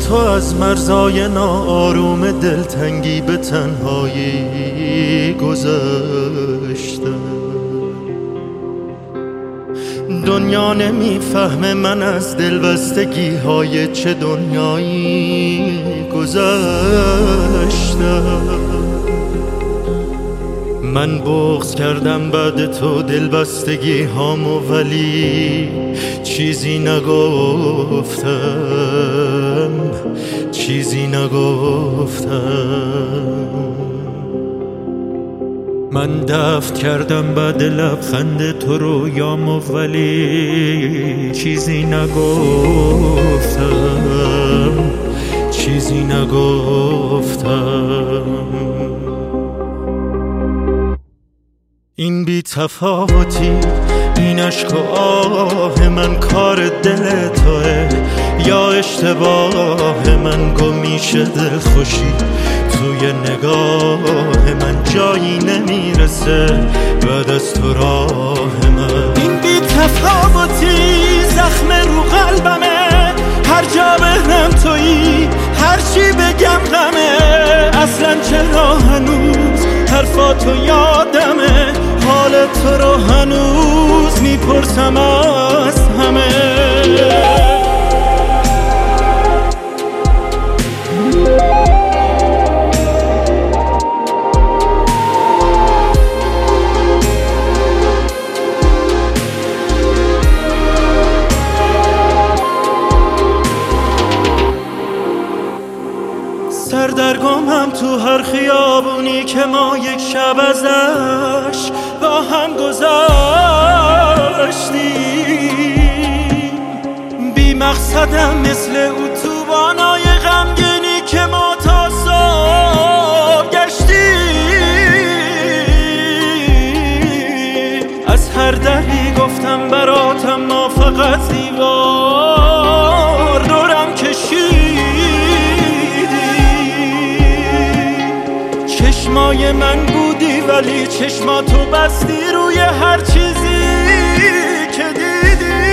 تو از مرزای ناآروم دلتنگی به تنهایی گذشته. دنیا نمیفهمه من از دلبستگی های چه دنیایی گذشتم. من بغض کردم بعد تو دلبستگی هامو، ولی چیزی نگفتم، چیزی نگفتم. من دفن کردم بعد لبخند تو رویامو، ولی چیزی نگفتم، چیزی نگفتم. این بی تفاوتی، این عشق و آه من کار دل توه یا اشتباه من؟ گمیشه دل خوشی توی نگاه من، جایی نمیرسه بعد از تو راه من. این بی تفاوتی زخم رو قلبمه، هر جا بهنم تویی، هر چی بگم غمه. اصلا چرا هنوز حرفاتو یادمه، حال تو رو هنوز میپرسم از همه. سردرگمم تو هر خیابونی که ما یک شب ازش با هم گذاشتیم. بی مقصدم مثل اتوبانای غمگینی که ما تا صبح گشتیم. از هر دری گفتم براتم، ما فقط دیوار دورم کشید. چشمای من بودی ولی چشماتو بستی روی هر چیزی که دیدی.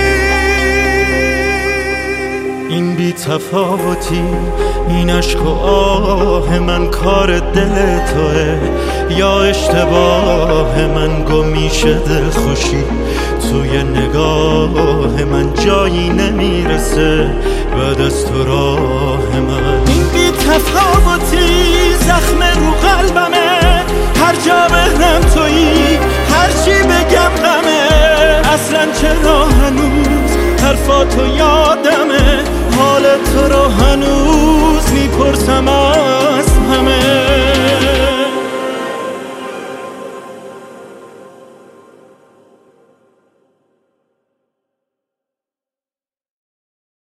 این بی تفاوتی، این عشق و آه من کار دل توه یا اشتباه من؟ گمیشه دل خوشی توی نگاه من، جایی نمیرسه بعد از تو راه من. این بی تفاوتی زخم رو قلبمه، هر جا بهنم تویی، هر چی بگم غمه. اصلا چرا هنوز حرفاتو یادمه، حال تو رو هنوز میپرسم از همه.